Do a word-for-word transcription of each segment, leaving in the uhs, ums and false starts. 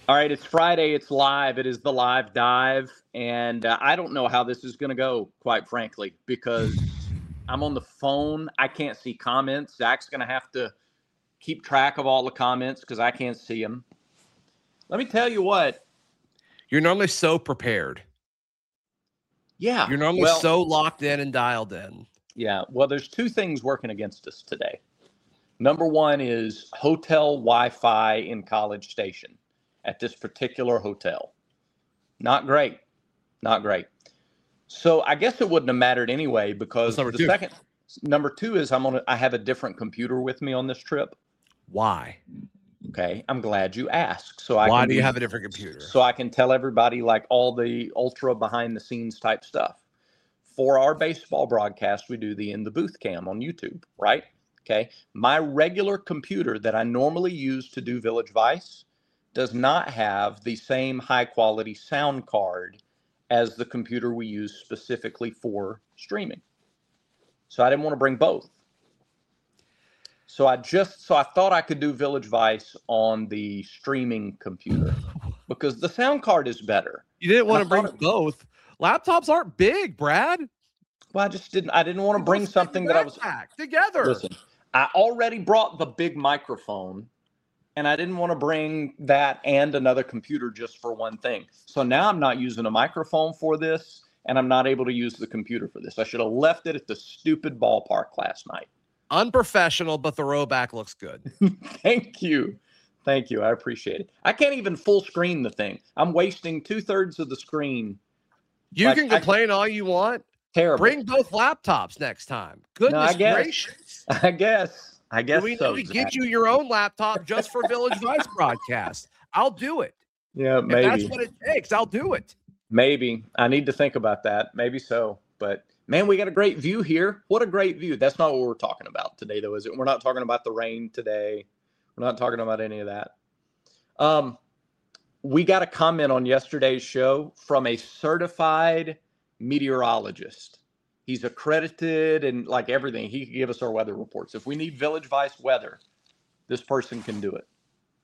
All right, it's Friday. It's live. It is the live dive. And uh, I don't know how this is going to go, quite frankly, because I'm on the phone. I can't see comments. Zach's going to have to keep track of all the comments because I can't see them. Let me tell you what. You're normally so prepared. Yeah. You're normally well, so locked in and dialed in. Yeah. Well, there's two things working against us today. Number one is hotel Wi-Fi in College Station at this particular hotel. Not great. Not great. So I guess it wouldn't have mattered anyway because number the two? second number two is I'm on. I have a different computer with me on this trip. Why? Okay, I'm glad you asked. So I Why can do you be, have a different computer? So I can tell everybody like all the ultra behind the scenes type stuff. For our baseball broadcast, we do the In the Booth cam on YouTube, right? Okay. My regular computer that I normally use to do Village Vice does not have the same high quality sound card as the computer we use specifically for streaming. So I didn't want to bring both. So I just, so I thought I could do Village Vice on the streaming computer because the sound card is better. You didn't want to bring it, both. Laptops aren't big, Brad. Well, I just didn't, I didn't want to bring something that I was together. Listen, I already brought the big microphone and I didn't want to bring that and another computer just for one thing. So now I'm not using a microphone for this and I'm not able to use the computer for this. I should have left it at the stupid ballpark last night. Unprofessional, but the rowback looks good. Thank you. Thank you. I appreciate it. I can't even full screen the thing. I'm wasting two thirds of the screen. You like, can complain I, all you want. Terrible. Bring both laptops next time. Goodness no, I guess, gracious. I guess. I guess we so, need to get you your own laptop just for Village Vice broadcast. I'll do it. Yeah, maybe. If that's what it takes, I'll do it. Maybe. I need to think about that. Maybe so. But man, we got a great view here. What a great view. That's not what we're talking about today, though, is it? We're not talking about the rain today. We're not talking about any of that. Um, we got a comment on yesterday's show from a certified meteorologist. He's accredited and like everything. He can give us our weather reports. If we need Village Vice weather, this person can do it.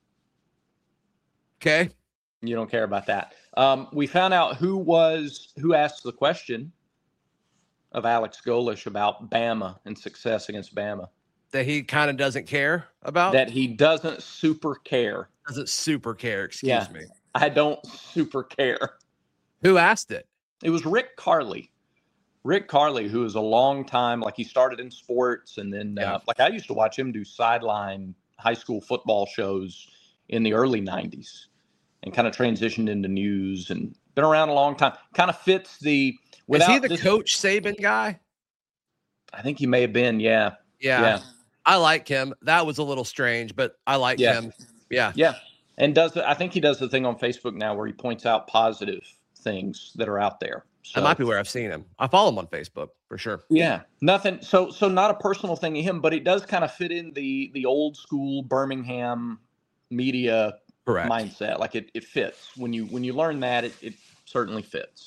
Okay. You don't care about that. Um, we found out who was who asked the question of Alex Golish about Bama and success against Bama. That he kind of doesn't care about? That he doesn't super care. Doesn't super care, excuse yeah, me. I don't super care. Who asked it? It was Rick Carly. Rick Carly, who is a long time, like he started in sports and then yeah. uh, like I used to watch him do sideline high school football shows in the early nineties and kind of transitioned into news and been around a long time. Kind of fits the... Is he the this, Coach Saban guy? I think he may have been, yeah. Yeah. yeah. I like him. That was a little strange, but I like yeah. him. Yeah. Yeah. And does I think he does the thing on Facebook now where he points out positive things that are out there. So, that might be where I've seen him. I follow him on Facebook for sure. Yeah. Nothing. So so not a personal thing to him, but it does kind of fit in the the old school Birmingham media Correct. mindset. Like it, it fits. When you when you learn that, it, it certainly fits.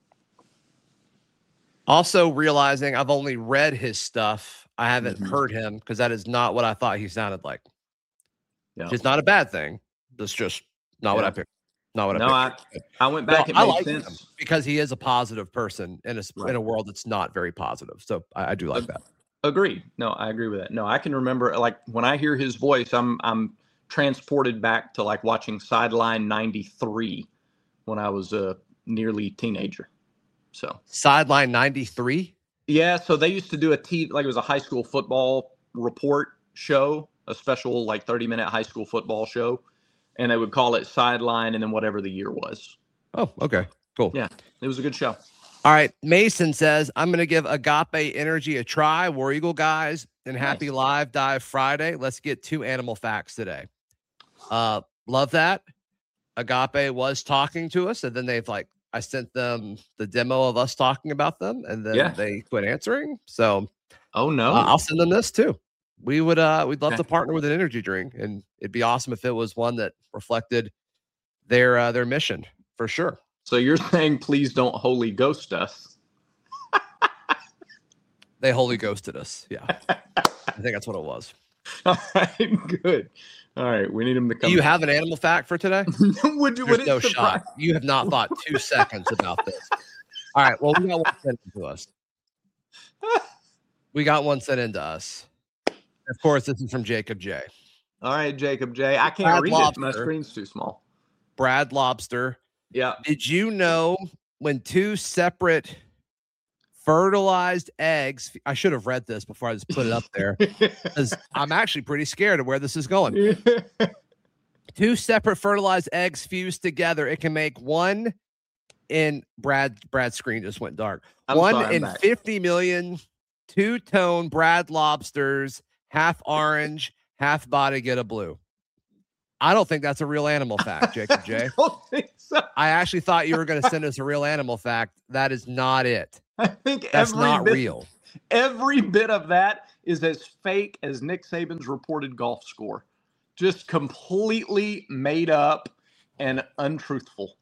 Also realizing I've only read his stuff. I haven't mm-hmm. heard him because that is not what I thought he sounded like. Yeah. It's not a bad thing. That's just not yeah. what I picked. Not what no, I picked. I, I went back. No, it I made like sense. him because he is a positive person in a, right. in a world that's not very positive. So I, I do like that. Agreed. No, I agree with that. No, I can remember like when I hear his voice, I'm I'm transported back to like watching Sideline ninety-three when I was a nearly teenager. So Sideline ninety-three. Yeah, so they used to do a T like it was a high school football report show, a special like thirty minute high school football show, and they would call it Sideline and then whatever the year was. Oh, okay, cool. Yeah, it was a good show. All right, Mason says I'm going to give Agape Energy a try. War Eagle guys, and happy nice. Live Dive Friday. Let's get two animal facts today. Uh, love that. Agape was talking to us, and then they've like. I sent them the demo of us talking about them, and then yeah. they quit answering. So, oh no, uh, I'll send them this too. We would, uh, we'd love to partner with an energy drink, and it'd be awesome if it was one that reflected their uh, their mission for sure. So you're saying, please don't Holy Ghost us? They Holy Ghosted us. Yeah, I think that's what it was. All right, good. All right, we need him to come. Do you have an animal fact for today? would you? There's Would no it surprise? shot. You have not thought two seconds about this. All right. Well, we got one sent into us. We got one sent into us. Of course, this is from Jacob J. All right, Jacob J. I can't Brad read Lobster. it. My screen's too small. Brad Lobster. Yeah. Did you know when two separate fertilized eggs, I should have read this before I just put it up there, because I'm actually pretty scared of where this is going. Two separate fertilized eggs fused together, it can make one in Brad Brad's screen just went dark. I'm one sorry, I'm in back. fifty million two-tone Brad lobsters, half orange, half body get a blue. I don't think that's a real animal fact, Jacob J. I don't think so. I actually thought you were going to send us a real animal fact. That is not it. I think That's every not bit, real. Every bit of that is as fake as Nick Saban's reported golf score. Just completely made up and untruthful.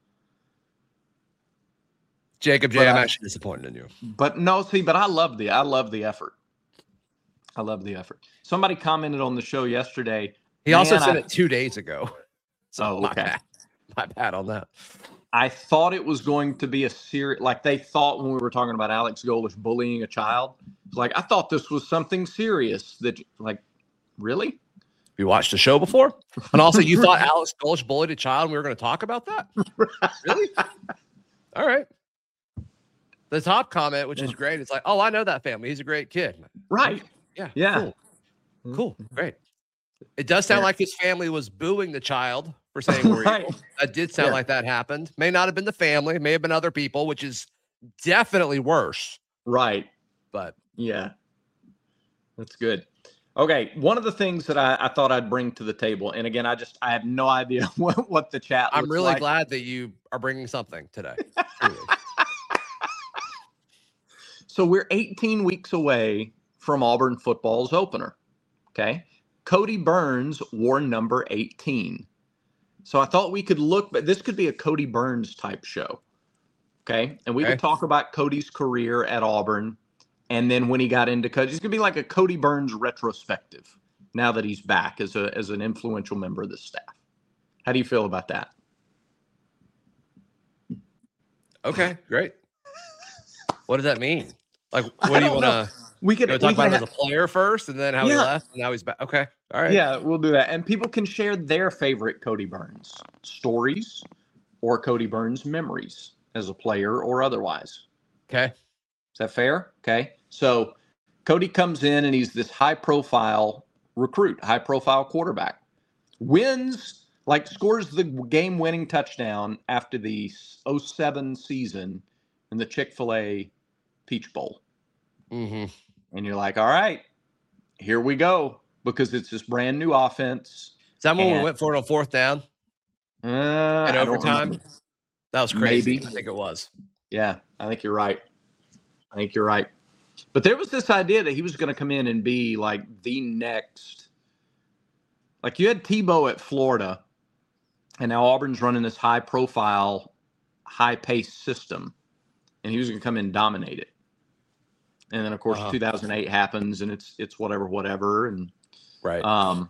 Jacob J, But I'm I- actually disappointed in you. But no, see, but I love the I love the effort. I love the effort. Somebody commented on the show yesterday. He also "Man, sent I- it two days ago. So Oh, my okay. bad. My bad on that. I thought it was going to be a serious, like they thought when we were talking about Alex Golesh bullying a child. Like, I thought this was something serious that, like, really? You watched the show before? And also, you thought Alex Golesh bullied a child and we were going to talk about that? Really? All right. The top comment, which is great, it's like, oh, I know that family. He's a great kid. Right. Yeah. Yeah. Cool. Cool. Great. It does sound Yeah. like his family was booing the child for saying we're Right. evil. That did sound Yeah. like that happened. May not have been the family, may have been other people, which is definitely worse. Right. But Yeah. That's good. Okay. One of the things that I, I thought I'd bring to the table, and again, I just, I have no idea what, what the chat I'm looks really like. glad that you are bringing something today. Truly. So we're eighteen weeks away from Auburn football's opener. Okay. Cody Burns wore number eighteen. So I thought we could look, but this could be a Cody Burns type show. Okay. And we Okay. could talk about Cody's career at Auburn. And then when he got into coach, it's going to be like a Cody Burns retrospective now that he's back as a as an influential member of the staff. How do you feel about that? Okay, great. What does that mean? Like, I what do you don't want know. to We could, talk we about could him as a player first and then how he Yeah. left and now he's back? Okay. All right. Yeah, we'll do that. And people can share their favorite Cody Burns stories or Cody Burns memories as a player or otherwise. Okay. Is that fair? Okay. So Cody comes in and he's this high profile recruit, high profile quarterback. Wins, like scores the game winning touchdown after the oh seven season in the Chick-fil-A Peach Bowl. Mm-hmm. And you're like, all right, here we go. Because it's this brand new offense. Is that when we And- went for it on fourth down Uh, and I don't overtime? remember. That was crazy. Maybe. I think it was. Yeah, I think you're right. I think you're right. But there was this idea that he was going to come in and be like the next. Like you had Tebow at Florida, and now Auburn's running this high profile, high paced system, and he was going to come in and dominate it. And then of course Uh-huh. two thousand eight happens, and it's it's whatever, whatever, and Right. um.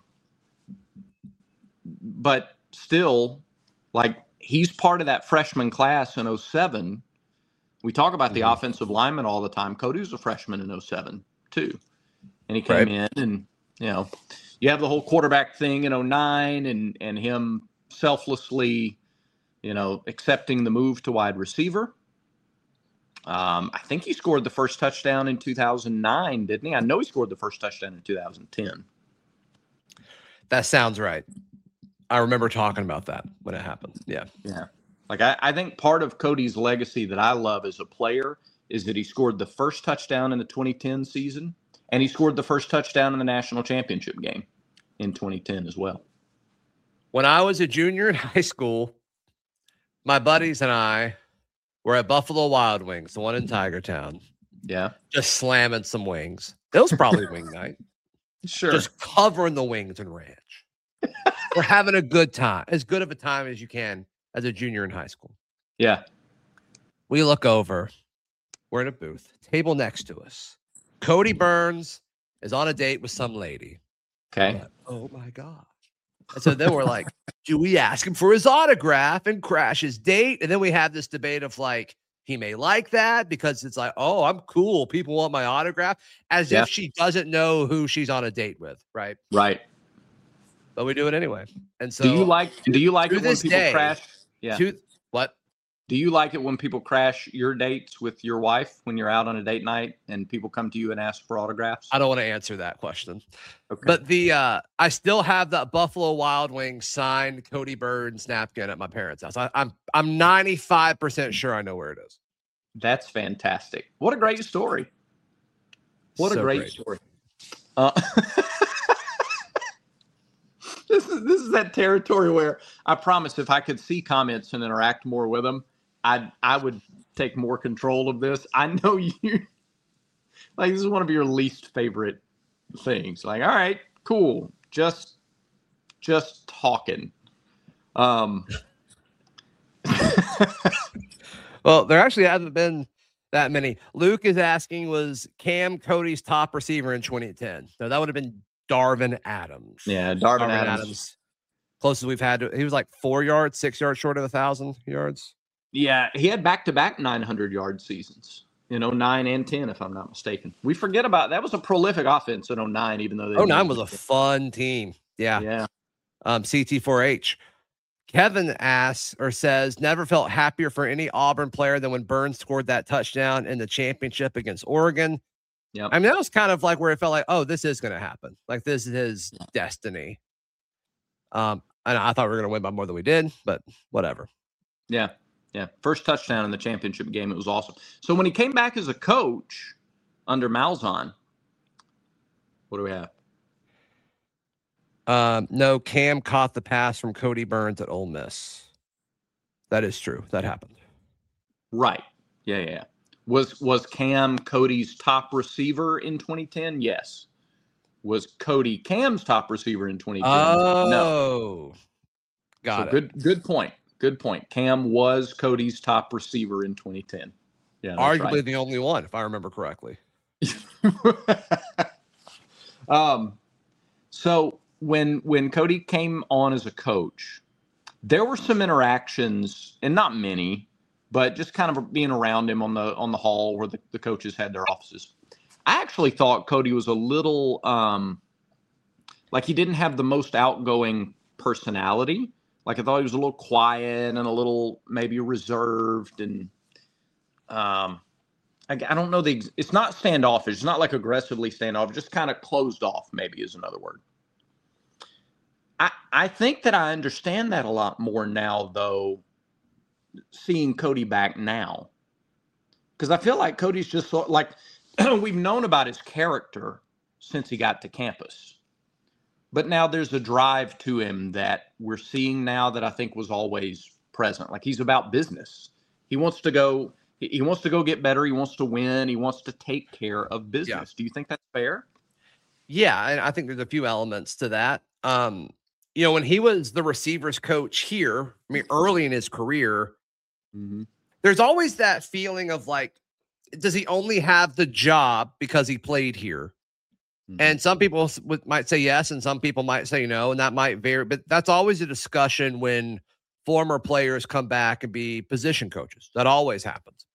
But still, like he's part of that freshman class in oh seven. We talk about the Mhm. offensive lineman all the time. Cody was a freshman in oh seven too. And he came Right. in and, you know, you have the whole quarterback thing in oh nine and, and him selflessly, you know, accepting the move to wide receiver. Um, I think he scored the first touchdown in two thousand nine, didn't he? I know he scored the first touchdown in two thousand ten. That sounds right. I remember talking about that when it happened. Yeah. Yeah. Like I, I think part of Cody's legacy that I love as a player is that he scored the first touchdown in the twenty ten season, and he scored the first touchdown in the national championship game in twenty ten as well. When I was a junior in high school, my buddies and I were at Buffalo Wild Wings, the one in Tiger Town, Yeah. just slamming some wings. It was probably wing night. Sure. Just covering the wings and ranch. We're having a good time, as good of a time as you can as a junior in high school. yeah. We look over. We're in a booth. Table next to us. Cody Burns is on a date with some lady. Okay. Like, oh my God. And so then we're like, do we ask him for his autograph and crash his date? And then we have this debate of like, he may like that because it's like, oh, I'm cool. People want my autograph, as Yeah. if she doesn't know who she's on a date with. Right. Right. But we do it anyway. And so do you like do you like to it when this people day, crash? Yeah. to, what? Do you like it when people crash your dates with your wife when you're out on a date night and people come to you and ask for autographs? I don't want to answer that question. Okay. But the uh, I still have that Buffalo Wild Wings signed Cody Burns napkin at my parents' house. I, I'm I'm ninety-five percent sure I know where it is. That's fantastic. What a great story. What So a great, great. story. Uh, this is this is that territory where I promise if I could see comments and interact more with them, I I would take more control of this. I know you like this is one of your least favorite things. Like, all right, cool. Just just talking. Um Well, there actually hasn't been that many. Luke is asking, was Cam Cody's top receiver in twenty ten? No, that would have been Darvin Adams. Yeah, Darvin, Darvin Adams. Adams. Closest we've had to, he was like four yards, six yards short of a thousand yards. Yeah, he had back-to-back nine hundred yard seasons. You know, nine and ten, if I'm not mistaken. We forget about that was a prolific offense in oh nine, even though they oh nine was a fun team. Yeah. Yeah. Um, C T four H. Kevin asks or says, never felt happier for any Auburn player than when Burns scored that touchdown in the championship against Oregon. Yeah. I mean, that was kind of like where it felt like, oh, this is going to happen. Like this is his destiny. Um, and I thought we were going to win by more than we did, but whatever. Yeah. Yeah. First touchdown in the championship game. It was awesome. So when he came back as a coach under Malzahn, what do we have? Um, no, Cam caught the pass from Cody Burns at Ole Miss. That is true. That happened. Right. Yeah, yeah. Was was Cam Cody's top receiver in twenty ten? Yes. Was Cody Cam's top receiver in twenty ten? Oh, no. Got so it. Good good point. Good point. Cam was Cody's top receiver in twenty ten. Yeah, arguably right. the only one, if I remember correctly. um so when when Cody came on as a coach, there were some interactions, and not many, but just kind of being around him on the on the hall where the, the coaches had their offices. I actually thought Cody was a little um like he didn't have the most outgoing personality. Like I thought he was a little quiet and a little maybe reserved, and um I, I don't know the it's not standoffish. It's not like aggressively standoffish, just kind of closed off maybe is another word. I, I think that I understand that a lot more now, though, seeing Cody back now. Because I feel like Cody's just so, like, we've known about his character since he got to campus. But now there's a drive to him that we're seeing now that I think was always present. Like he's about business. He wants to go, he wants to go get better. He wants to win. He wants to take care of business. Yeah. Do you think that's fair? Yeah, and I think there's a few elements to that. Um, You know, when he was the receivers coach here, I mean, early in his career, mm-hmm. there's always that feeling of like, does he only have the job because he played here? Mm-hmm. And some people w- might say yes, and some people might say no, and that might vary. But that's always a discussion when former players come back and be position coaches. That always happens.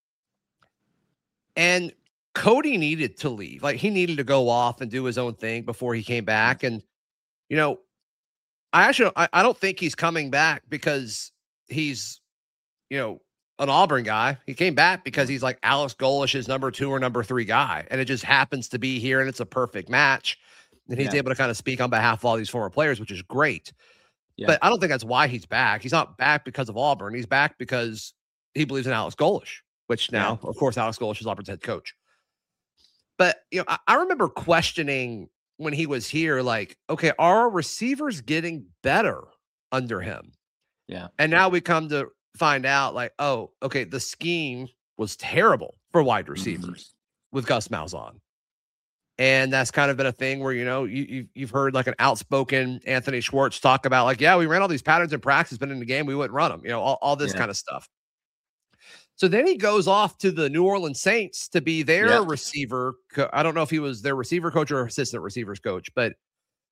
And Cody needed to leave. Like, he needed to go off and do his own thing before he came back. And, you know, I actually, I, I don't think he's coming back because he's, you know, an Auburn guy. He came back because he's like Alex Golish's number two or number three guy. And it just happens to be here, and it's a perfect match. And he's yeah. able to kind of speak on behalf of all these former players, which is great. Yeah. But I don't think that's why he's back. He's not back because of Auburn. He's back because he believes in Alex Golish, which now, yeah. of course, Alex Golish is Auburn's head coach. But, you know, I, I remember questioning when he was here, like, okay, are our receivers getting better under him? Yeah. And now we come to find out, like, oh, okay, the scheme was terrible for wide receivers mm-hmm. with Gus Malzahn. And that's kind of been a thing where, you know, you, you, you've heard like an outspoken Anthony Schwartz talk about like, yeah, we ran all these patterns in practice, but in the game, we wouldn't run them, you know, all, all this yeah. kind of stuff. So then he goes off to the New Orleans Saints to be their yeah. receiver. Co- I don't know if he was their receiver coach or assistant receivers coach, but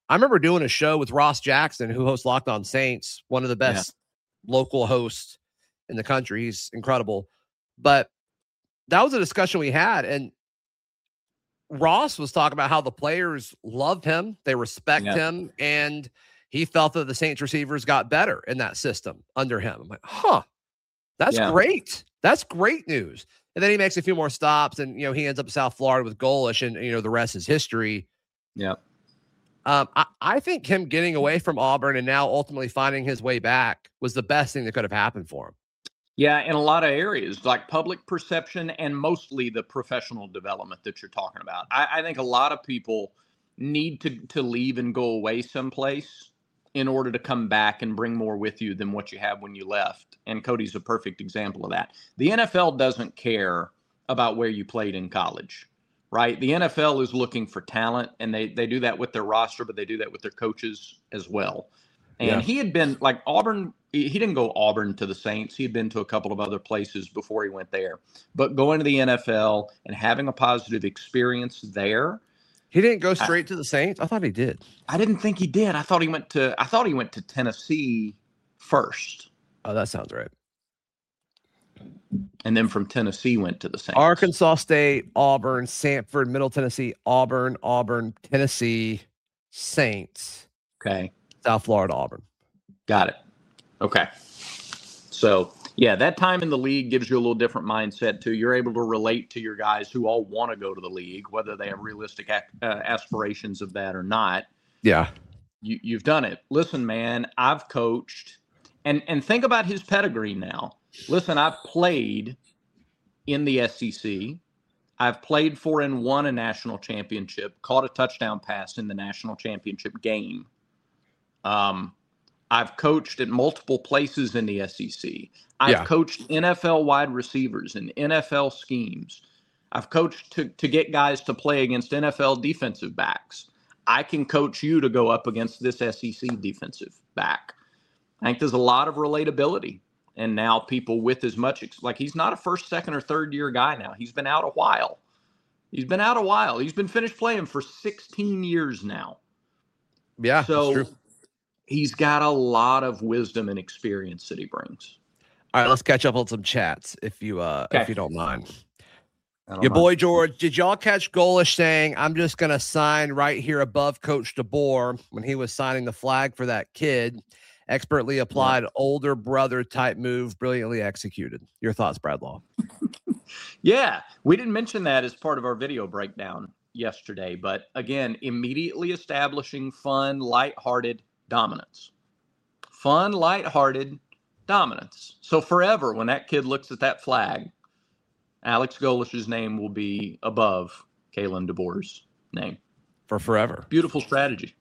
I remember doing a show with Ross Jackson, who hosts Locked On Saints, one of the best yeah. local hosts in the country. He's incredible. But that was a discussion we had. And Ross was talking about how the players loved him. They respect yeah. him. And he felt that the Saints receivers got better in that system under him. I'm like, huh, that's yeah. great. That's great news. And then he makes a few more stops and, you know, he ends up in South Florida with Golesh and, you know, the rest is history. Yeah. Um, I, I think him getting away from Auburn and now ultimately finding his way back was the best thing that could have happened for him. Yeah, in a lot of areas, like public perception and mostly the professional development that you're talking about. I, I think a lot of people need to, to leave and go away someplace in order to come back and bring more with you than what you have when you left. And Cody's a perfect example of that. The N F L doesn't care about where you played in college, right? The N F L is looking for talent, and they, they do that with their roster, but they do that with their coaches as well. And yeah. he had been like Auburn. He didn't go Auburn to the Saints. He had been to a couple of other places before he went there. But going to the N F L and having a positive experience there. He didn't go straight I, to the Saints? I thought he did. I didn't think he did. I thought he went to I thought he went to Tennessee first. Oh, that sounds right. And then from Tennessee went to the Saints. Arkansas State, Auburn, Samford, Middle Tennessee, Auburn, Auburn, Tennessee, Saints. Okay. South Florida, Auburn. Got it. Okay. So, yeah, that time in the league gives you a little different mindset, too. You're able to relate to your guys who all want to go to the league, whether they have realistic uh, aspirations of that or not. Yeah. You, you've done it. Listen, man, I've coached. And, and think about his pedigree now. Listen, I've played in the S E C. I've played for and won a national championship, caught a touchdown pass in the national championship game. Um, I've coached at multiple places in the S E C. I've yeah. coached N F L wide receivers and N F L schemes. I've coached to, to get guys to play against N F L defensive backs. I can coach you to go up against this S E C defensive back. I think there's a lot of relatability. And now people with as much, like he's not a first, second, or third year guy now. He's been out a while. He's been out a while. He's been finished playing for sixteen years now. Yeah, so that's true. He's got a lot of wisdom and experience that he brings. All right, let's catch up on some chats if you uh okay. if you don't mind. Don't Your mind. boy George, did y'all catch Golesh saying, "I'm just gonna sign right here above Coach DeBoer" when he was signing the flag for that kid? Expertly applied, yeah. older brother type move, brilliantly executed. Your thoughts, Bradlaw? Yeah, we didn't mention that as part of our video breakdown yesterday, but again, immediately establishing fun, lighthearted dominance. Fun, lighthearted dominance. So forever, when that kid looks at that flag, Alex Golesh's name will be above Kalen DeBoer's name. For forever. Beautiful strategy.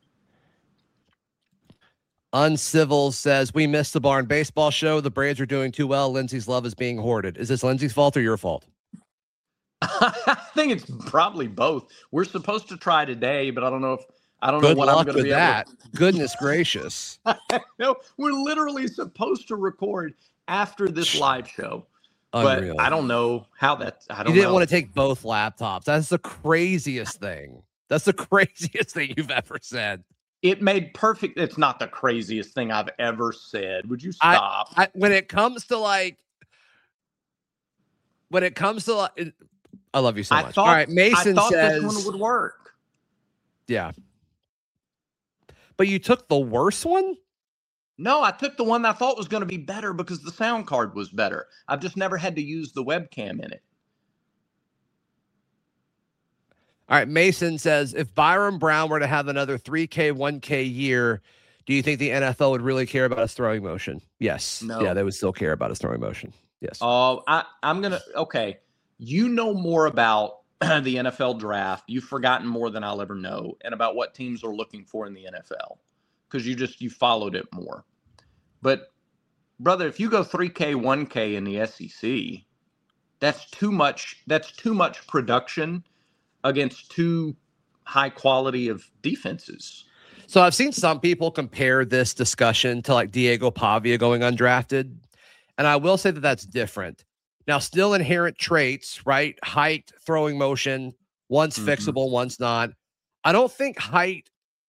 Uncivil says, we missed the Barn Baseball show. The Braves are doing too well. Lindsey's love is being hoarded. Is this Lindsey's fault or your fault? I think it's probably both. We're supposed to try today, but I don't know if I don't Good know what luck I'm going to with be that. able to... Goodness gracious. No, we're literally supposed to record after this live show. Unreal. But I don't know how that I don't You didn't know. want to take both laptops. That's the craziest thing. That's the craziest thing you've ever said. It made perfect. It's not the craziest thing I've ever said. Would you stop? I, I, when it comes to like, when it comes to like, it, I love you so I much. Thought, All right. Mason I thought says, this one would work. Yeah. But you took the worst one? No, I took the one that I thought was going to be better because the sound card was better. I've just never had to use the webcam in it. All right, Mason says, if Byron Brown were to have another three K, one K year, do you think the N F L would really care about his throwing motion? Yes. No. Yeah, they would still care about his throwing motion. Yes. Oh, uh, I, I'm going to, okay. You know more about the N F L draft. You've forgotten more than I'll ever know, and about what teams are looking for in the N F L because you just, you followed it more. But, brother, if you go three K, one K in the S E C, that's too much, that's too much production against two high quality of defenses. So I've seen some people compare this discussion to like Diego Pavia going undrafted. And I will say that that's different. Now, still inherent traits, right? Height, throwing motion, one's mm-hmm. fixable, one's not. I don't think height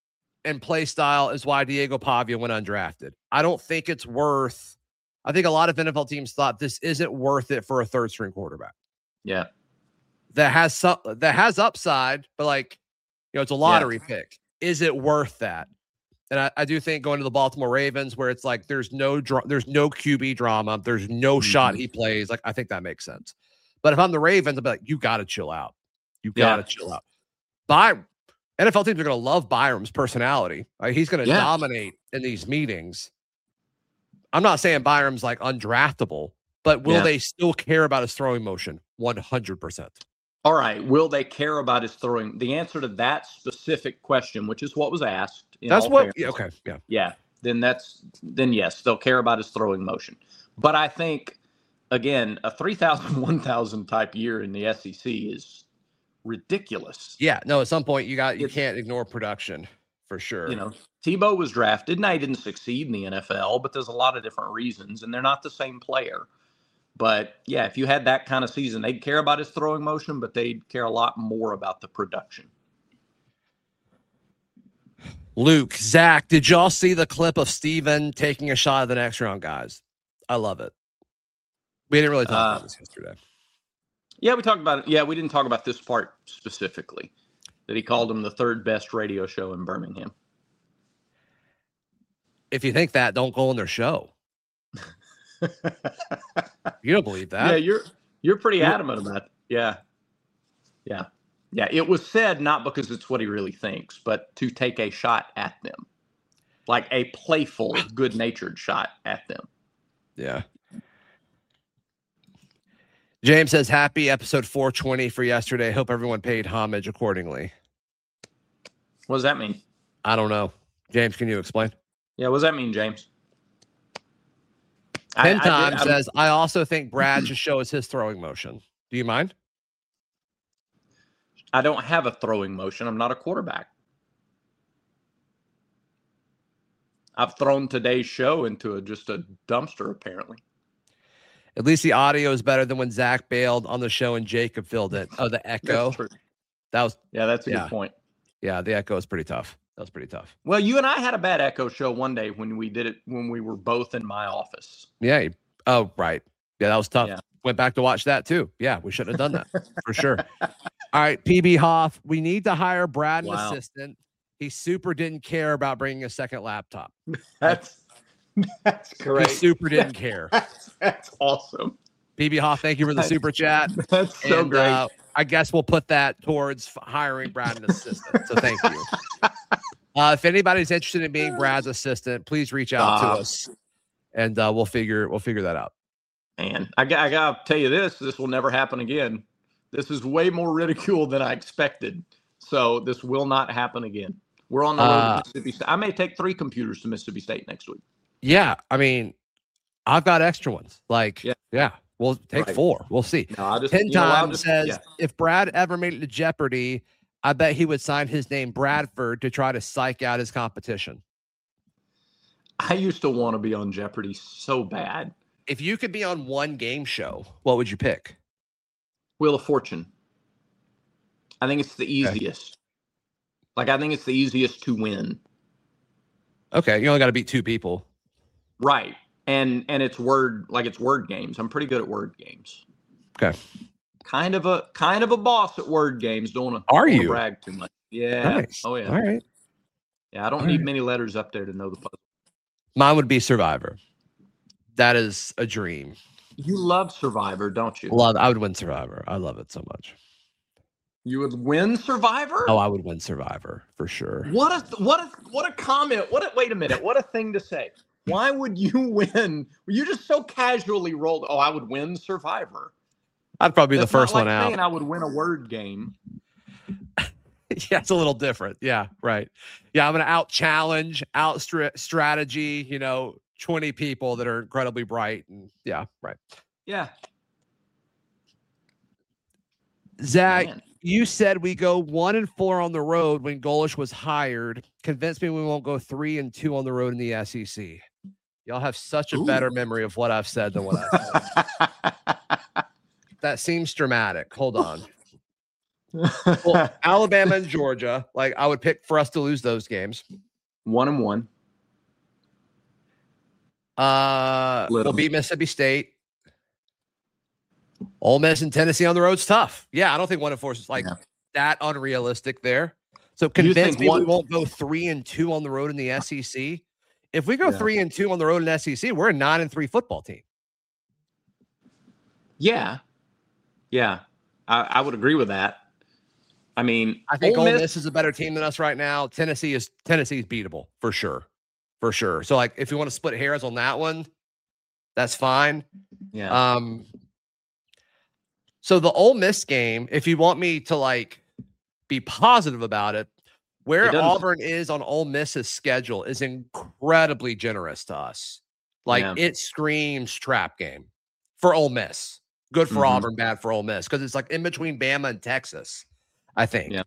and play style is why Diego Pavia went undrafted. I don't think it's worth. I think a lot of N F L teams thought this isn't worth it for a third string quarterback. Yeah, that has some that has upside, but like you know, it's a lottery yeah. pick. Is it worth that? And I, I do think going to the Baltimore Ravens, where it's like there's no dra- there's no Q B drama, there's no mm-hmm. shot he plays. Like I think that makes sense. But if I'm the Ravens, I'll be like, you got to chill out. You got to yeah. chill out. Byram, N F L teams are going to love Byram's personality. Like, he's going to yeah. dominate in these meetings. I'm not saying Byram's like undraftable, but will yeah. they still care about his throwing motion? one hundred percent. All right. Will they care about his throwing? The answer to that specific question, which is what was asked. That's what. Yeah, okay. Yeah. Yeah. Then that's then yes, they'll care about his throwing motion. But I think again, a three thousand, one thousand type year in the S E C is ridiculous. Yeah. No. At some point, you got you it's, can't ignore production for sure. You know, Tebow was drafted, and he didn't succeed in the N F L, but there's a lot of different reasons, and they're not the same player. But yeah, if you had that kind of season, they'd care about his throwing motion, but they'd care a lot more about the production. Luke, Zach, did y'all see the clip of Steven taking a shot at the next round, guys? I love it. We didn't really talk uh, about this yesterday. Yeah, we talked about it. Yeah, we didn't talk about this part specifically, that he called him the third best radio show in Birmingham. If you think that, don't go on their show. You don't believe that? Yeah, you're you're pretty adamant about it. Yeah. Yeah. Yeah. It was said not because it's what he really thinks, but to take a shot at them. Like a playful, good-natured shot at them. Yeah. James says, happy episode four twenty for yesterday. Hope everyone paid homage accordingly. What does that mean? I don't know. James, can you explain? Yeah, what does that mean, James? Ten I, times I did, says, I also think Brad should show us his throwing motion. Do you mind? I don't have a throwing motion. I'm not a quarterback. I've thrown today's show into a, just a dumpster, apparently. At least the audio is better than when Zach bailed on the show and Jacob filled it. Oh, the echo. That's true. That was yeah, that's a yeah. good point. Yeah, the echo is pretty tough. That was pretty tough. Well, you and I had a bad echo show one day when we did it when we were both in my office. Yeah. Oh, right. Yeah, that was tough. Yeah. Went back to watch that too. Yeah, we shouldn't have done that for sure. All right, P B Hoff, we need to hire Brad, wow. an assistant. He super didn't care about bringing a second laptop. That's that's great. He super didn't care. That's, that's awesome. P B Hoff, thank you for the super chat. That's so and, great. Uh, I guess we'll put that towards hiring Brad an assistant. So thank you. Uh, if anybody's interested in being Brad's assistant, please reach out uh, to us, and uh, we'll figure we'll figure that out. Man, I got I gotta tell you this: this will never happen again. This is way more ridicule than I expected. So this will not happen again. We're on the road uh, to Mississippi State. I may take three computers to Mississippi State next week. Yeah, I mean, I've got extra ones. Like, yeah, yeah we'll take right. four. We'll see. No, I'll just, Ten times just, says yeah. if Brad ever made it to Jeopardy, I bet he would sign his name Bradford to try to psych out his competition. I used to want to be on Jeopardy so bad. If you could be on one game show, what would you pick? Wheel of Fortune. I think it's the easiest. Okay. Like, I think it's the easiest to win. Okay, you only got to beat two people. Right. And and it's word, like it's word games. I'm pretty good at word games. Okay. Kind of a kind of a boss at word games. Don't want to, Are don't you? brag too much. Yeah. Nice. Oh, yeah. All right. Yeah, I don't All need right. many letters up there to know the puzzle. Mine would be Survivor. That is a dream. You love Survivor, don't you? Love. I would win Survivor. I love it so much. You would win Survivor? Oh, I would win Survivor for sure. What a what a what a comment. What a wait a minute. What a thing to say. Why would you win? You just so casually rolled. Oh, I would win Survivor. I'd probably be That's the first not like one out. Saying I would win a word game. Yeah, it's a little different. Yeah, right. Yeah, I'm gonna out challenge, out stri- strategy. You know, twenty people that are incredibly bright, and yeah, right. Yeah. Zach, Man. You said we go one and four on the road when Golish was hired. Convince me we won't go three and two on the road in the S E C. Y'all have such a Ooh. better memory of what I've said than what I said. That seems dramatic. Hold on. Well, Alabama and Georgia, like I would pick for us to lose those games. One and one. Uh, Little. we'll beat Mississippi State. Ole Miss and Tennessee on the road's tough. Yeah, I don't think one and four is like yeah. that unrealistic there. So convince me one... we won't go three and two on the road in the S E C. If we go yeah. three and two on the road in the S E C, we're a nine and three football team. Yeah, yeah, I, I would agree with that. I mean, I think Ole Miss... Ole Miss is a better team than us right now. Tennessee is Tennessee is beatable for sure, for sure. So like, if you want to split hairs on that one, that's fine. Yeah. Um. So the Ole Miss game, if you want me to like be positive about it, where it Auburn is on Ole Miss's schedule is incredibly generous to us. Like yeah. it screams trap game for Ole Miss. Good for mm-hmm. Auburn, bad for Ole Miss because it's like in between Bama and Texas, I think. Yeah.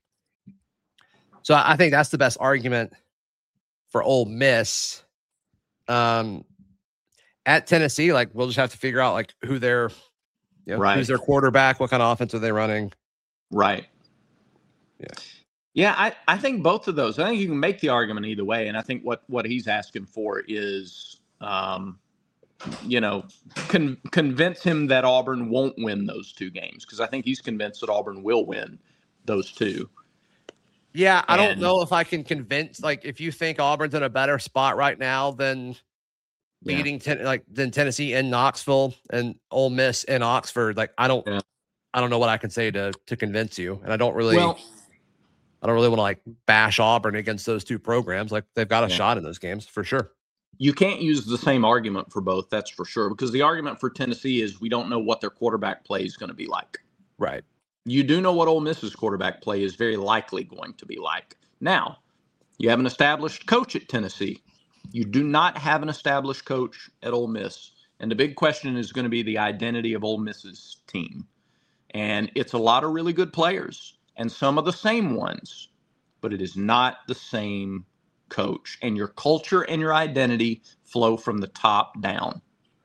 So I think that's the best argument for Ole Miss. Um, at Tennessee, like we'll just have to figure out like who they're. You know, right. Who's their quarterback? What kind of offense are they running? Right. Yeah. Yeah, I, I think both of those. I think you can make the argument either way. And I think what, what he's asking for is, um, you know, con- convince him that Auburn won't win those two games. Because I think he's convinced that Auburn will win those two. Yeah, I and, don't know if I can convince, like, if you think Auburn's in a better spot right now than beating yeah. ten, like than Tennessee in Knoxville and Ole Miss in Oxford, like I don't, yeah. I don't know what I can say to to convince you, and I don't really, well, I don't really want to like bash Auburn against those two programs. Like they've got a yeah. shot in those games for sure. You can't use the same argument for both, that's for sure, because the argument for Tennessee is we don't know what their quarterback play is going to be like. Right. You do know what Ole Miss's quarterback play is very likely going to be like. Now, you have an established coach at Tennessee. You do not have an established coach at Ole Miss. And the big question is going to be the identity of Ole Miss's team. And it's a lot of really good players and some of the same ones, but it is not the same coach. And your culture and your identity flow from the top down.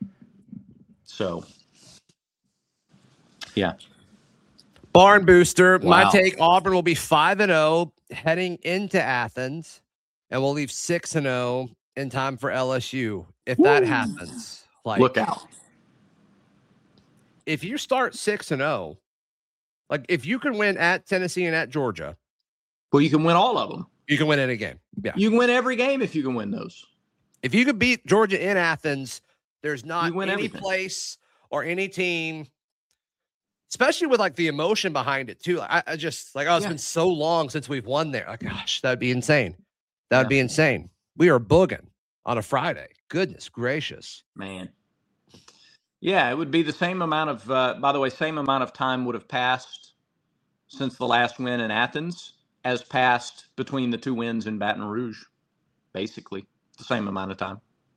So, yeah. Barn booster. Wow. My take, Auburn will be five and oh heading into Athens, and we'll leave six and oh in time for L S U. If Woo. that happens, like look out. If you start six and oh, like if you can win at Tennessee and at Georgia, well, you can win all of them. You can win any game. Yeah, you can win every game if you can win those. If you could beat Georgia in Athens, there's not any everything. place or any team, especially with like the emotion behind it too. I, I just like, oh, it's yeah. been so long since we've won there. Like, gosh, that'd be insane. That'd yeah. be insane. We are booging on a Friday. Goodness gracious, man. Yeah, it would be the same amount of, uh, by the way, same amount of time would have passed since the last win in Athens as passed between the two wins in Baton Rouge. Basically, the same amount of time.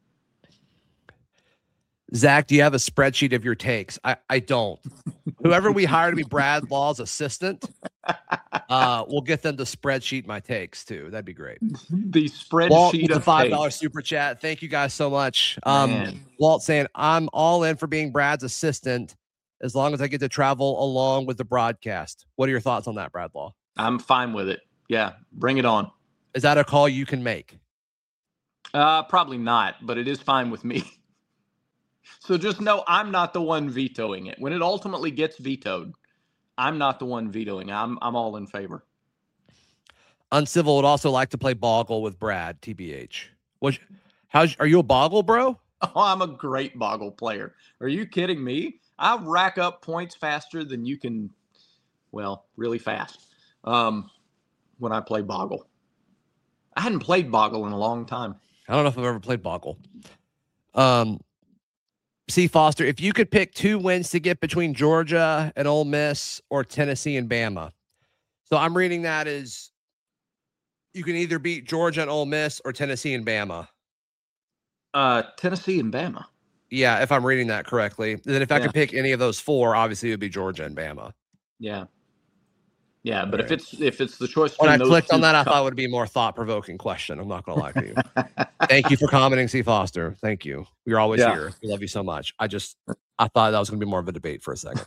Zach, do you have a spreadsheet of your takes? I, I don't. Whoever we hire to be Brad Law's assistant, uh, we'll get them to spreadsheet my takes too. That'd be great. The spreadsheet Walt, of the five dollar super chat. Thank you guys so much. Um, Walt saying I'm all in for being Brad's assistant as long as I get to travel along with the broadcast. What are your thoughts on that, Brad Law? I'm fine with it. Yeah, bring it on. Is that a call you can make? Uh, probably not, but it is fine with me. So just know I'm not the one vetoing it. When it ultimately gets vetoed, I'm not the one vetoing. I'm I'm all in favor. Uncivil would also like to play Boggle with Brad, T B H. What? How's are you a Boggle, bro? Oh, I'm a great Boggle player. Are you kidding me? I rack up points faster than you can. Well, really fast. Um, when I play Boggle, I hadn't played Boggle in a long time. I don't know if I've ever played Boggle. Um. C. Foster, if you could pick two wins to get between Georgia and Ole Miss or Tennessee and Bama. So I'm reading that as you can either beat Georgia and Ole Miss or Tennessee and Bama. Uh, Tennessee and Bama. Yeah, if I'm reading that correctly. Then if I yeah. could pick any of those four, obviously it would be Georgia and Bama. Yeah. Yeah, but right. if it's if it's the choice when I clicked on that, I thought it would be a more thought-provoking question. I'm not going to lie to you. Thank you for commenting, C. Foster. Thank you. You're always yeah. here. We love you so much. I just I thought that was going to be more of a debate for a second.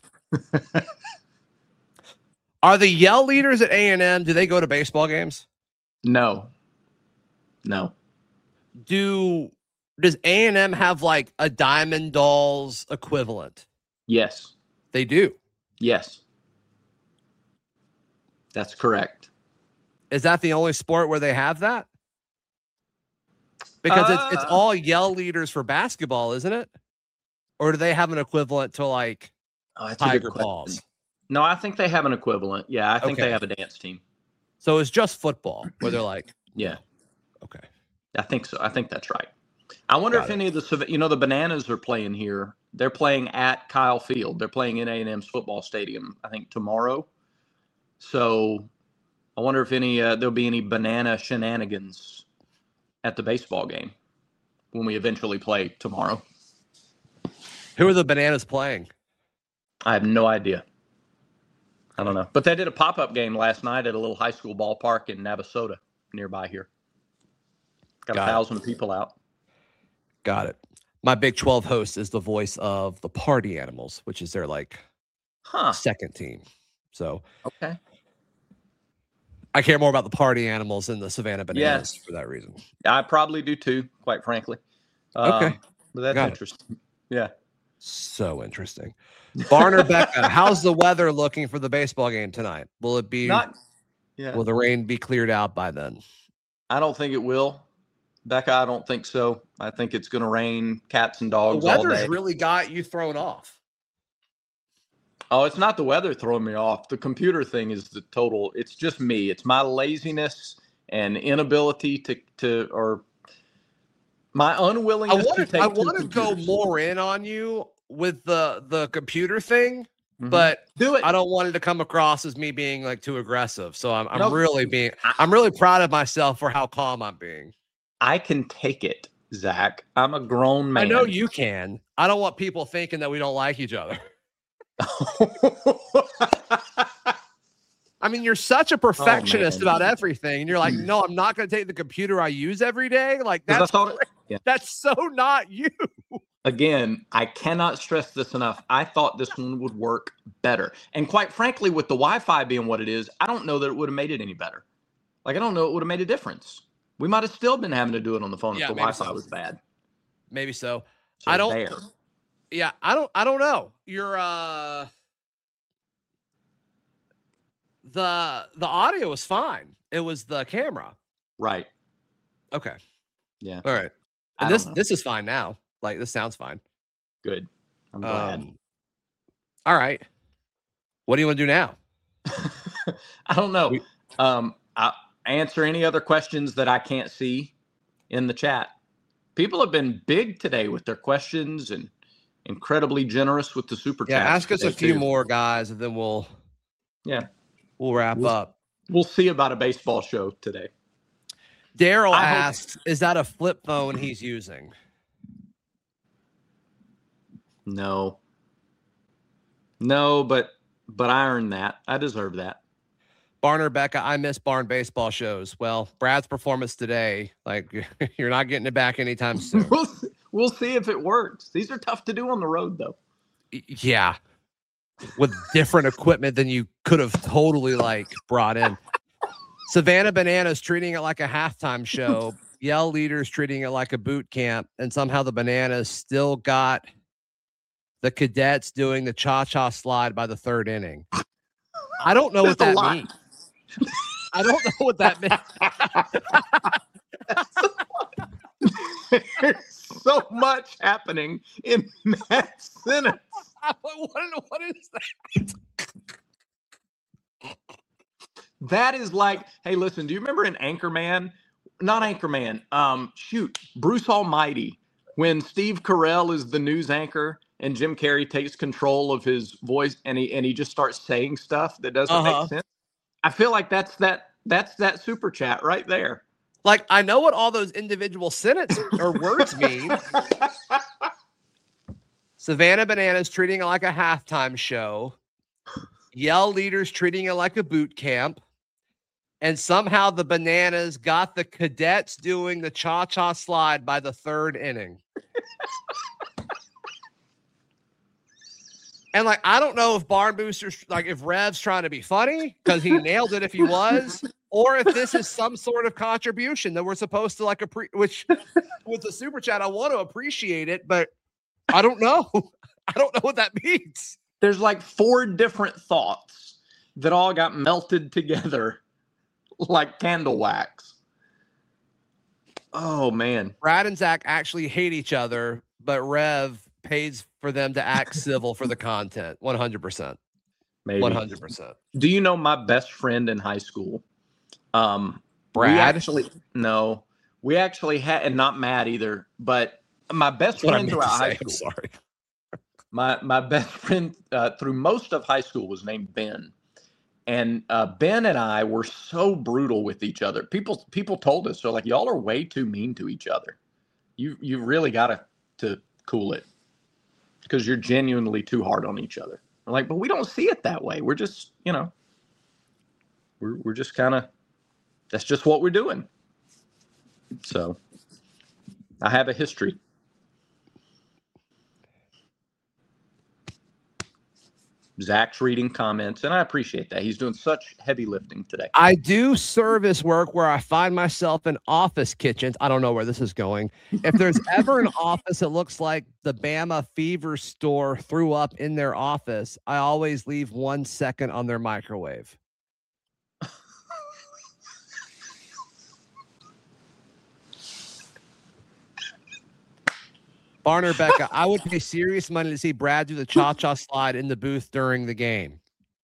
Are the Yell leaders at A and M? Do they go to baseball games? No. No. Do does A and M have like a Diamond Dolls equivalent? Yes. They do. Yes. That's correct. Is that the only sport where they have that? Because uh, it's it's all yell leaders for basketball, isn't it? Or do they have an equivalent to like oh, that's Tiger Balls? No, I think they have an equivalent. Yeah, I think okay. they have a dance team. So it's just football where they're like, yeah. Okay. I think so. I think that's right. I wonder Got if it. any of the, you know, the Bananas are playing here. They're playing at Kyle Field. They're playing in A and M's football stadium, I think, tomorrow. So I wonder if any uh, there'll be any banana shenanigans at the baseball game when we eventually play tomorrow. Who are the Bananas playing? I have no idea. I don't know. But they did a pop-up game last night at a little high school ballpark in Navasota nearby here. Got, Got a thousand it. people out. Got it. My Big twelve host is the voice of the Party Animals, which is their like huh. second team. So okay. I care more about the Party Animals than the Savannah Bananas yes. for that reason. I probably do too, quite frankly. Okay. Um, but that's Got interesting. It. Yeah. So interesting. Barner Becca, how's the weather looking for the baseball game tonight? Will it be Not, yeah. Will the rain be cleared out by then? I don't think it will. Becca, I don't think so. I think it's going to rain cats and dogs the all day. weather's really got you thrown off. Oh, it's not the weather throwing me off. The computer thing is the total. It's just me. It's my laziness and inability to, to or my unwillingness I wanna, to take I want to go more in on you with the, the computer thing, mm-hmm. but do it. I don't want it to come across as me being like too aggressive. So I'm, I'm nope. really being, I'm really proud of myself for how calm I'm being. I can take it, Zach. I'm a grown man. I know you can. I don't want people thinking that we don't like each other. I mean, you're such a perfectionist oh, about everything. And you're like, no, I'm not going to take the computer I use every day. Like that's, it, yeah. that's so not you. Again, I cannot stress this enough. I thought this one would work better. And quite frankly, with the Wi-Fi being what it is, I don't know that it would have made it any better. Like, I don't know it would have made a difference. We might have still been having to do it on the phone yeah, if the Wi-Fi so. was bad. Maybe so. so I don't. There. Yeah, I don't. I don't know. You're uh. The the audio was fine. It was the camera. Right. Okay. Yeah. All right. And this this is fine now. Like this sounds fine. Good. I'm glad. Um, all right. What do you want to do now? I don't know. We, um, I answer any other questions that I can't see in the chat. People have been big today with their questions and incredibly generous with the super chat. Yeah, ask us a few too. more, guys, and then we'll yeah we'll wrap we'll, up. We'll see about a baseball show today. Daryl asks, hope- "Is that a flip phone he's using?" No. No, but but I earned that. I deserve that. Barner Becca, I miss barn baseball shows. Well, Brad's performance today, like you're not getting it back anytime soon. we'll, we'll see if it works. These are tough to do on the road, though. Yeah, with different equipment than you could have totally like brought in. Savannah Bananas treating it like a halftime show. Yell leaders treating it like a boot camp, and somehow the Bananas still got the Cadets doing the cha-cha slide by the third inning. I don't know what that means. I don't know what that means. There's so much happening in that sentence. What, what is that? That is like, hey, listen, do you remember in Anchorman? Not Anchorman. Um, shoot, Bruce Almighty, when Steve Carell is the news anchor and Jim Carrey takes control of his voice and he and he just starts saying stuff that doesn't uh-huh. make sense. I feel like that's that that's that super chat right there. Like, I know what all those individual sentences or words mean. Savannah Bananas treating it like a halftime show. Yell leaders treating it like a boot camp. And somehow the Bananas got the Cadets doing the cha-cha slide by the third inning. And like, I don't know if Barn Booster's like if Rev's trying to be funny because he nailed it if he was, or if this is some sort of contribution that we're supposed to like, appre- which with the super chat, I want to appreciate it, but I don't know. I don't know what that means. There's like four different thoughts that all got melted together like candle wax. Oh, man. Brad and Zach actually hate each other, but Rev pays for them to act civil for the content. one hundred percent. Maybe. one hundred percent. Do you know my best friend in high school? Um, Brad? We actually, no. We actually had, and not Matt either, but my best That's friend throughout high school. I'm sorry. My, my best friend uh, through most of high school was named Ben. And uh, Ben and I were so brutal with each other. People people told us, so like, y'all are way too mean to each other. You you really got to to cool it because you're genuinely too hard on each other. I'm like, but we don't see it that way. We're just, you know, we're we're just kind of, that's just what we're doing. So I have a history. Zach's reading comments, and I appreciate that. He's doing such heavy lifting today. I do service work where I find myself in office kitchens. I don't know where this is going. If there's ever an office that looks like the Bama Fever store threw up in their office, I always leave one second on their microwave. Barner Becca, I would pay serious money to see Brad do the cha-cha slide in the booth during the game.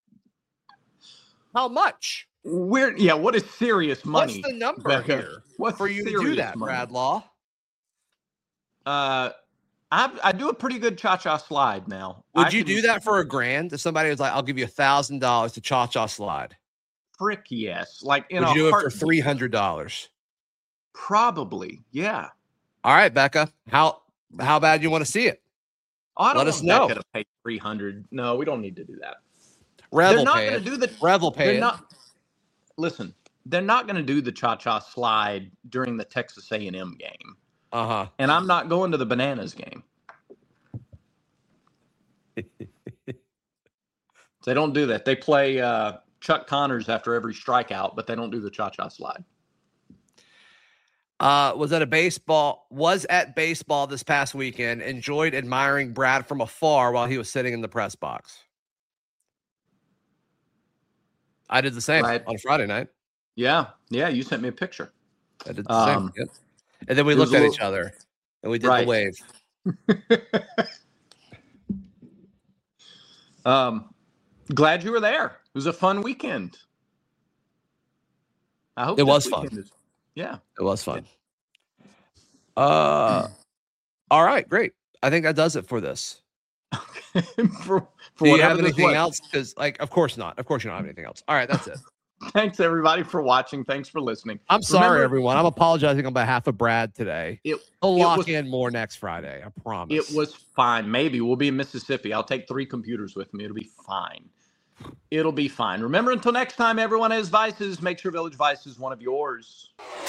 How much? We're yeah. What is serious money? What's the number Becca? here What's for you to do that, money? Brad Law? Uh, I I do a pretty good cha-cha slide now. Would I you can, do that for a grand? If somebody was like, "I'll give you a thousand dollars to cha-cha slide," frick yes. Like in would a you do it for heartbeat. three hundred dollars? Probably, yeah. All right, Becca. How how bad you want to see it? Oh, I don't Let want us know. Becca to pay three hundred. No, we don't need to do that. Rev they're will not pay going it. to do the. Rev will pay they're it. not. Listen, they're not going to do the cha-cha slide during the Texas A and M game. Uh huh. And I'm not going to the Bananas game. They don't do that. They play uh, Chuck Connors after every strikeout, but they don't do the cha-cha slide. Uh, was at a baseball, was at baseball this past weekend, enjoyed admiring Brad from afar while he was sitting in the press box. I did the same Right. on Friday night. Yeah. Yeah. You sent me a picture. I did the Um, same. Yep. And then we it was looked at a each little- other and we did Right. the wave. um, glad you were there. It was a fun weekend. I hope It this was fun. weekend is- yeah. It was fun. Uh, all right, great. I think that does it for this. for, for Do you whatever have this anything was. else? Because, like, of course not. Of course you don't have anything else. All right, that's it. Thanks everybody for watching. Thanks for listening. I'm sorry, Remember, everyone. I'm apologizing on behalf of Brad today. It, He'll it lock was- in more next Friday. I promise. It was fine. Maybe we'll be in Mississippi. I'll take three computers with me. It'll be fine. It'll be fine. Remember, until next time, everyone has vices. Make sure Village Vice is one of yours.